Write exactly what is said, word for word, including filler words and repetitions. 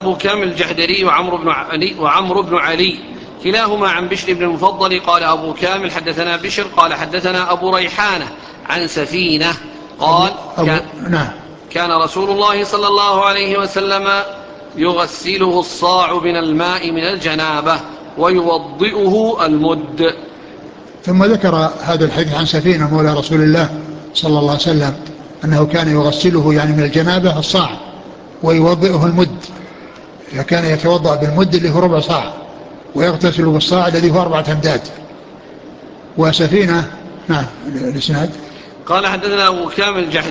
أبو كامل الجحدري وعمرو بن علي, وعمرو بن علي كلاهما عن بشر بن المفضل قال أبو كامل حدثنا بشر قال حدثنا أبو ريحانة عن سفينة قال أبو كان, أبو نعم كان رسول الله صلى الله عليه وسلم يغسله الصاع من الماء من الجنابة ويوضئه المد. ثم ذكر هذا الحديث عن سفينة مولى رسول الله صلى الله عليه وسلم أنه كان يغسله يعني من الجنابة الصاع ويوضئه المد، فكان يتوضأ بالمد اللي هو ربع صاع ويغتسل بالصاع الذي هو أربعة أمداد. وسفينة نعم الإسناد قال حدثنا أبو كامل